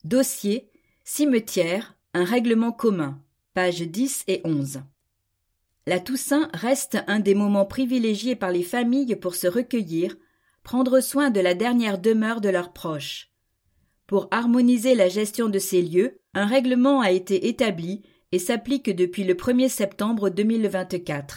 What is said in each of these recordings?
Dossier, cimetière, un règlement commun, pages 10 et 11. La Toussaint reste un des moments privilégiés par les familles pour se recueillir, prendre soin de la dernière demeure de leurs proches. Pour harmoniser la gestion de ces lieux, un règlement a été établi et s'applique depuis le 1er septembre 2024.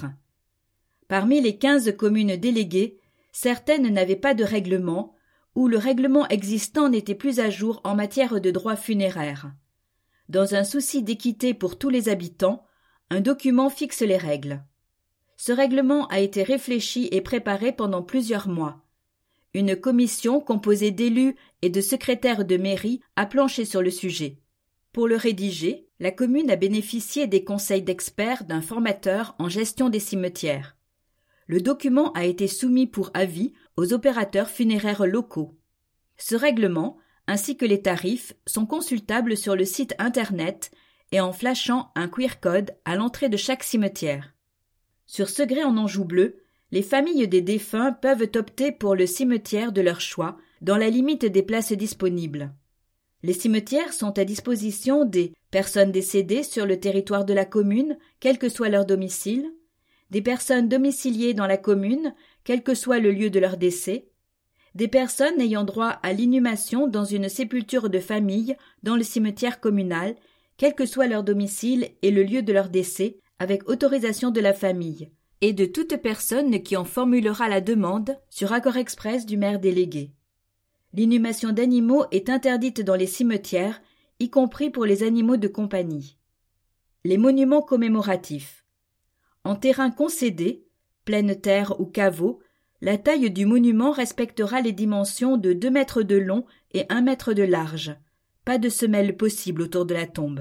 Parmi les 15 communes déléguées, certaines n'avaient pas de règlement ou le règlement existant n'était plus à jour en matière de droit funéraire. Dans un souci d'équité pour tous les habitants, un document fixe les règles. Ce règlement a été réfléchi et préparé pendant plusieurs mois. Une commission composée d'élus et de secrétaires de mairie a planché sur le sujet. Pour le rédiger, la commune a bénéficié des conseils d'experts d'un formateur en gestion des cimetières. Le document a été soumis pour avis aux opérateurs funéraires locaux. Ce règlement, ainsi que les tarifs, sont consultables sur le site internet et en flashant un QR code à l'entrée de chaque cimetière. Sur Segré en Anjou bleu, les familles des défunts peuvent opter pour le cimetière de leur choix dans la limite des places disponibles. Les cimetières sont à disposition des personnes décédées sur le territoire de la commune, quel que soit leur domicile, des personnes domiciliées dans la commune, quel que soit le lieu de leur décès, des personnes ayant droit à l'inhumation dans une sépulture de famille dans le cimetière communal, quel que soit leur domicile et le lieu de leur décès, avec autorisation de la famille, et de toute personne qui en formulera la demande sur accord express du maire délégué. L'inhumation d'animaux est interdite dans les cimetières, y compris pour les animaux de compagnie. Les monuments commémoratifs. En terrain concédé, pleine terre ou caveau, la taille du monument respectera les dimensions de 2 mètres de long et 1 mètre de large. Pas de semelle possible autour de la tombe.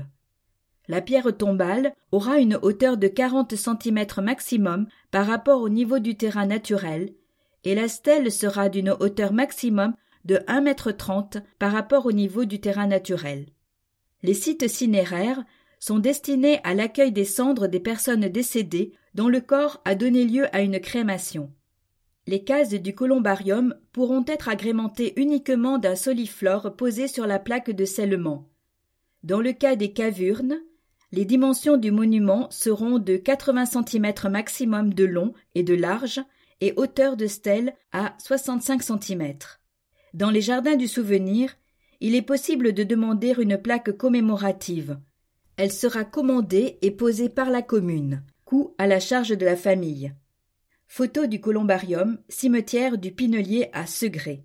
La pierre tombale aura une hauteur de 40 cm maximum par rapport au niveau du terrain naturel et la stèle sera d'une hauteur maximum de 1,30 m par rapport au niveau du terrain naturel. Les sites cinéraires sont destinés à l'accueil des cendres des personnes décédées dont le corps a donné lieu à une crémation. Les cases du columbarium pourront être agrémentées uniquement d'un soliflore posé sur la plaque de scellement. Dans le cas des cavurnes, les dimensions du monument seront de 80 cm maximum de long et de large et hauteur de stèle à 65 cm. Dans les jardins du souvenir, il est possible de demander une plaque commémorative. Elle sera commandée et posée par la commune, coût à la charge de la famille. Photo du columbarium, cimetière du Pinelier à Segré.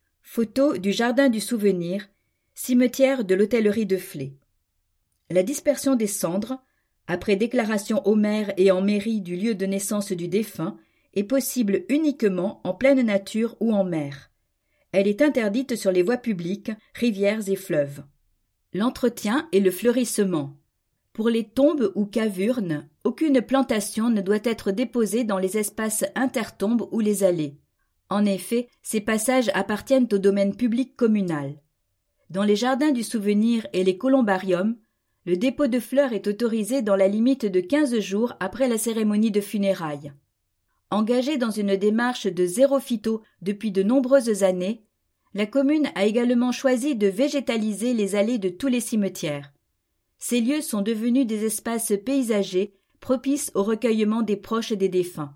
Photo du jardin du souvenir, cimetière de l'hôtellerie de Flé. La dispersion des cendres, après déclaration au maire et en mairie du lieu de naissance du défunt, est possible uniquement en pleine nature ou en mer. Elle est interdite sur les voies publiques, rivières et fleuves. L'entretien et le fleurissement. Pour les tombes ou cavurnes, aucune plantation ne doit être déposée dans les espaces intertombes ou les allées. En effet, ces passages appartiennent au domaine public communal. Dans les jardins du souvenir et les columbariums, le dépôt de fleurs est autorisé dans la limite de 15 jours après la cérémonie de funérailles. Engagée dans une démarche de zéro phyto depuis de nombreuses années, la commune a également choisi de végétaliser les allées de tous les cimetières. Ces lieux sont devenus des espaces paysagers propices au recueillement des proches des défunts.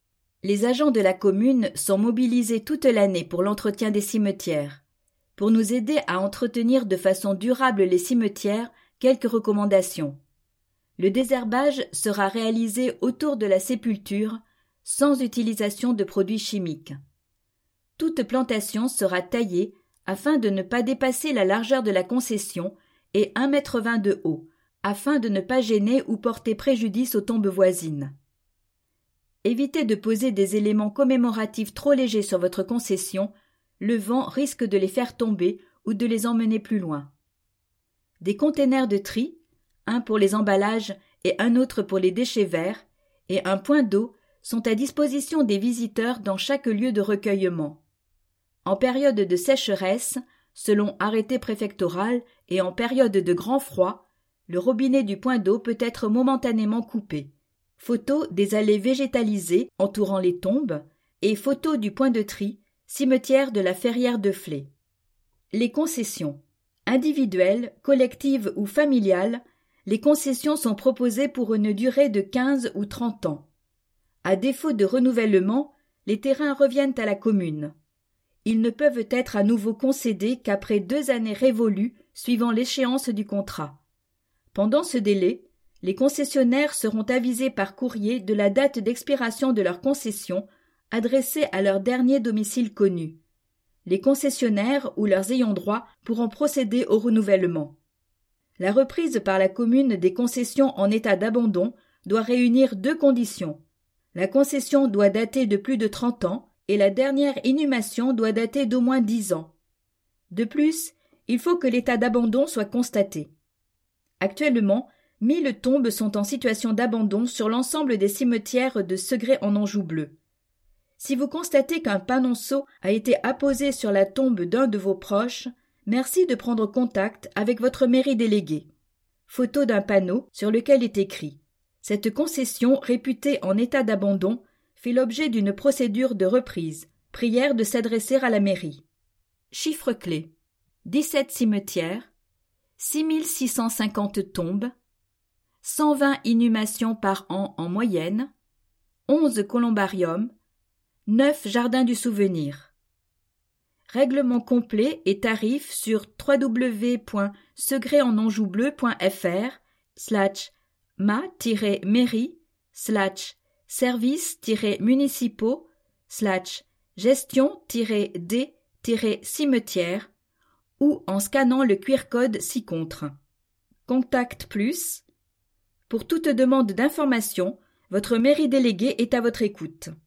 Les agents de la commune sont mobilisés toute l'année pour l'entretien des cimetières. Pour nous aider à entretenir de façon durable les cimetières, quelques recommandations. Le désherbage sera réalisé autour de la sépulture, sans utilisation de produits chimiques. Toute plantation sera taillée afin de ne pas dépasser la largeur de la concession et 1,20 m de haut, afin de ne pas gêner ou porter préjudice aux tombes voisines. Évitez de poser des éléments commémoratifs trop légers sur votre concession, le vent risque de les faire tomber ou de les emmener plus loin. Des containers de tri, un pour les emballages et un autre pour les déchets verts, et un point d'eau sont à disposition des visiteurs dans chaque lieu de recueillement. En période de sécheresse, selon arrêté préfectoral et en période de grand froid, le robinet du point d'eau peut être momentanément coupé. Photo des allées végétalisées entourant les tombes et photo du point de tri, cimetière de la Ferrière de Flé. Les concessions. Individuelles, collectives ou familiales, les concessions sont proposées pour une durée de 15 ou 30 ans. À défaut de renouvellement, les terrains reviennent à la commune. Ils ne peuvent être à nouveau concédés qu'après 2 années révolues suivant l'échéance du contrat. Pendant ce délai, les concessionnaires seront avisés par courrier de la date d'expiration de leur concession, adressée à leur dernier domicile connu. Les concessionnaires ou leurs ayants droit pourront procéder au renouvellement. La reprise par la commune des concessions en état d'abandon doit réunir 2 conditions. La concession doit dater de plus de 30 ans et la dernière inhumation doit dater d'au moins 10 ans. De plus, il faut que l'état d'abandon soit constaté. Actuellement, 1000 tombes sont en situation d'abandon sur l'ensemble des cimetières de Segré en Anjou bleu. Si vous constatez qu'un panonceau a été apposé sur la tombe d'un de vos proches, merci de prendre contact avec votre mairie déléguée. Photo d'un panneau sur lequel est écrit « Cette concession réputée en état d'abandon fait l'objet d'une procédure de reprise. Prière de s'adresser à la mairie. » Chiffre clé. 17 cimetières, 6650 tombes, 120 inhumations par an en moyenne, 11 columbariums, 9 jardins du souvenir. Règlement complet et tarifs sur www.segré-en-anjou bleu.fr/ma-mairie/gestion-d-cimetière ou en scannant le QR code ci-contre. Contact plus. Pour toute demande d'information, votre mairie déléguée est à votre écoute.